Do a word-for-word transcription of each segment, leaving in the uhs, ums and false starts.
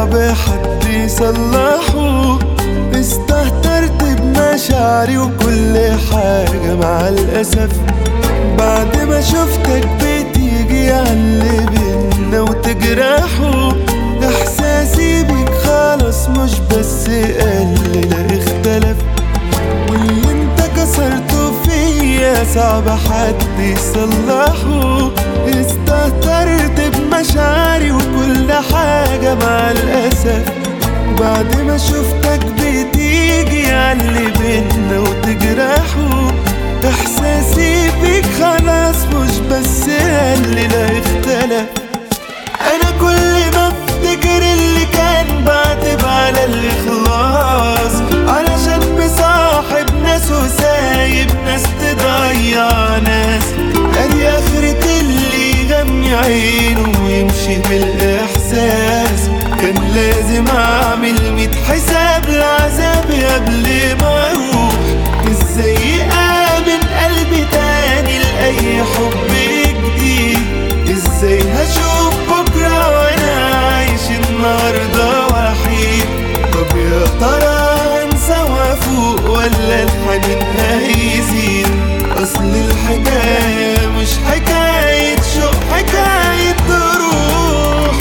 صعب حد يصلحه. استهترت بمشاعري وكل حاجة مع الأسف، بعد ما شفتك بتيجي عاللي بينا وتجرحه. إحساسي بيك خلاص مش بس قل لا اختلف، واللي انت كسرته فيا صعب حد يصلحه. استهترت بمشاعري وكل حاجة مع الأسف، بعد ما شفتك بتيجي عاللي بينا وتجرحه. إحساسي بيك خلاص مش بس قل لا اختلف. أنا كل ما افتكر اللي كان بعتب على الإخلاص، علشان مصاحب ناس وسايب ناس تضيع ناس. أدي آخرة اللي يغمي عينه ويمشي بالإحساس. كان لازم أعمل ميت حساب لعذابي قبل ما أروح. إزاي آمن قلبي تاني لأي حب جديد؟ إزاي هشوف بكرة وأنا عايش النهاردة وحيد؟ طب يا ترى هنسى وأفوق ولا الحنين هيزيد؟ أصل الحكاية مش حكاية شوق، حكاية روح.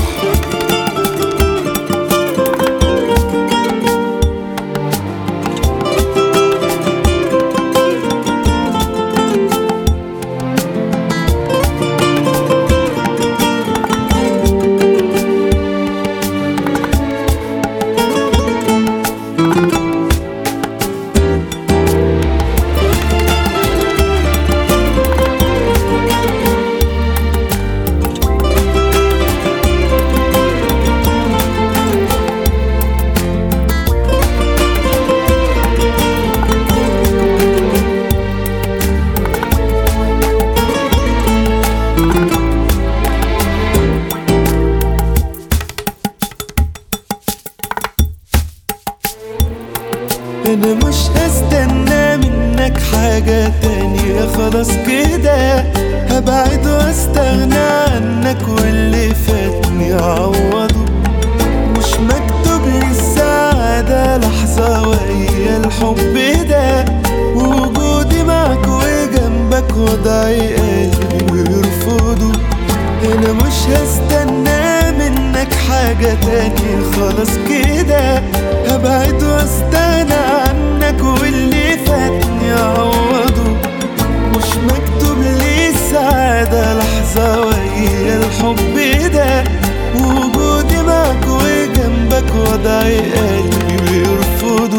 أنا مش هستنى منك حاجة تانية، خلاص كده هبعد واستغنى عنك واللي فاتني أعوضه. مش مكتوب لي السعادة لحظة وهي الحب ده، ووجودي معك وجنبك وضعي قلبي ويرفضه. أنا مش هستنى منك حاجة تانية، خلاص كده هبعد واستغنى عنك واللي فاتني أعوضه. مش مكتوب لي السعادة لحظة وهي الحب ده، ووجودي معك وجنبك وضعي قلبي ويرفضه.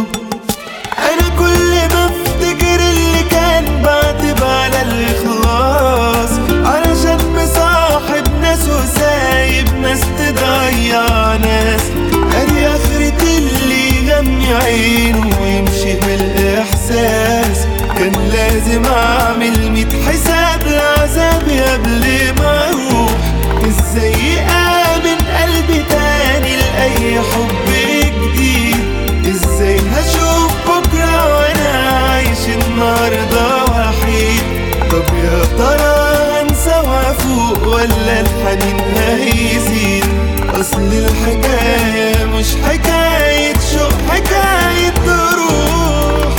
أنا كل ما افتكر اللي كان بعتب على الإخلاص، علشان مصاحب ناس وسايب ناس تضيع ناس. أدي آخرة اللي يغمي عينه ويمشي بالإحساس. كان لازم أعمل ميت حساب لعذابي قبل ما أروح. إزاي آمن قلبي تاني لأي حب جديد؟ إزاي هشوف بكرة وأنا عايش النهاردة وحيد؟ طب يا ترى هنسى وأفوق ولا الحنين هيزيد؟ أصل الحكاية مش حكاية شوق، حكاية روح.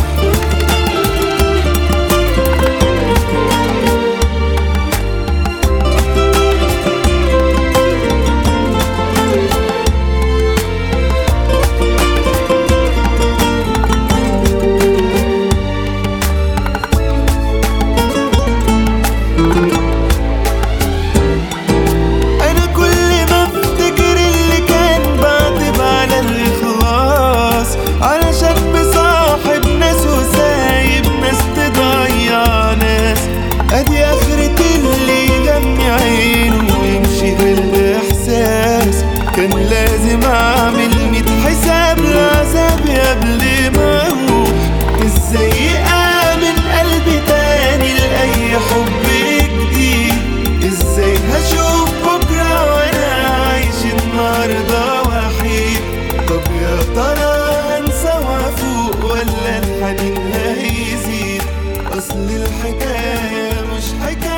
أدي آخرة اللي يغمي عينه ويمشي بالإحساس. كان لازم أعمل ميت حساب لعذابي قبل ما أروح. إزاي آمن قلبي تاني لأي حب جديد؟ إزاي هشوف بكرة وأنا عايش النهاردة وحيد؟ طب يا ترى هنسى وأفوق ولا الحنين هيزيد؟ أصل الحكاية مش حكاية